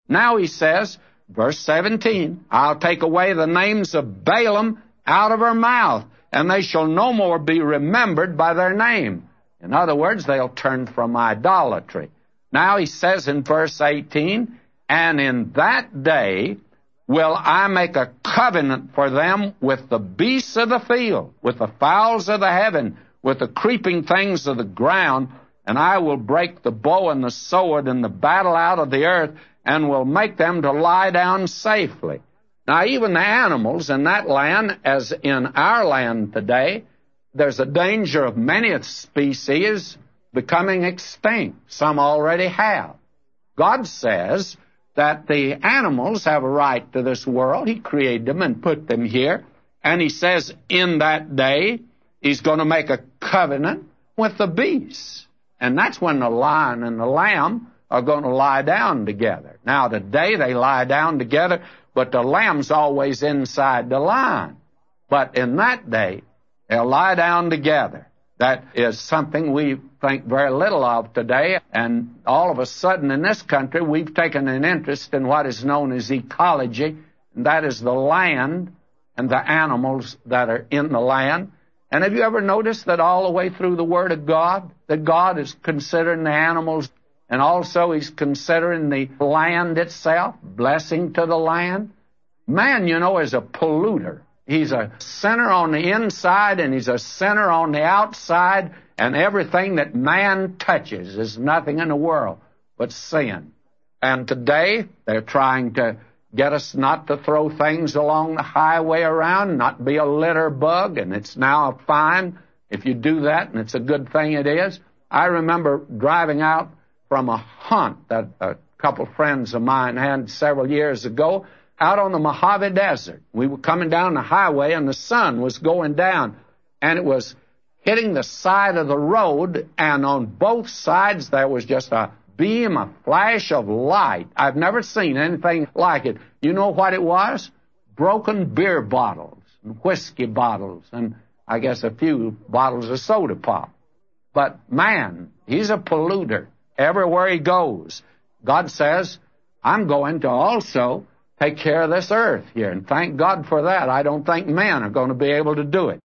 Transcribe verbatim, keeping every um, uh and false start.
Now he says, verse seventeen, I'll take away the names of Balaam out of her mouth, and they shall no more be remembered by their name. In other words, they'll turn from idolatry. Now he says in verse eighteen, and in that day will I make a covenant for them with the beasts of the field, with the fowls of the heaven, with the creeping things of the ground, and I will break the bow and the sword and the battle out of the earth, and will make them to lie down safely. Now, even the animals in that land, as in our land today, there's a danger of many species becoming extinct. Some already have. God says that the animals have a right to this world. He created them and put them here. And he says in that day, he's going to make a covenant with the beasts. And that's when the lion and the lamb are going to lie down together. Now, today they lie down together, but the lamb's always inside the lion. But in that day, they'll lie down together. That is something we think very little of today, and all of a sudden in this country we've taken an interest in what is known as ecology, and that is the land and the animals that are in the land. And have you ever noticed that all the way through the Word of God, that God is considering the animals, and also He's considering the land itself, blessing to the land? Man, you know, is a polluter. He's a sinner on the inside, and he's a sinner on the outside, and everything that man touches is nothing in the world but sin. And today, they're trying to get us not to throw things along the highway around, not be a litter bug, and it's now a fine if you do that, and it's a good thing it is. I remember driving out from a hunt that a couple friends of mine had several years ago, out on the Mojave Desert. We were coming down the highway, and the sun was going down, and it was hitting the side of the road, and on both sides there was just a beam, a flash of light. I've never seen anything like it. You know what it was? Broken beer bottles, and whiskey bottles, and I guess a few bottles of soda pop. But man, he's a polluter everywhere he goes. God says, I'm going to also take care of this earth here, and thank God for that. I don't think men are going to be able to do it.